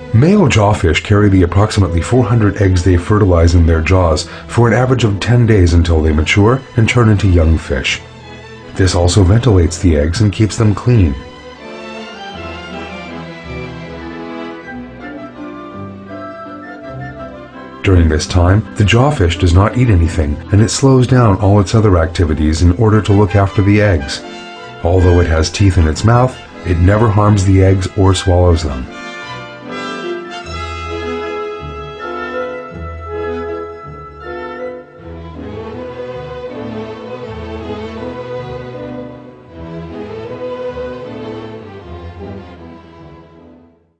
Male jawfish carry the approximately 400 eggs they fertilize in their jaws for an average of 10 days until they mature and turn into young fish. This also ventilates the eggs and keeps them clean. During this time, the jawfish does not eat anything, and it slows down all its other activities in order to look after the eggs. Although it has teeth in its mouth, it never harms the eggs or swallows them.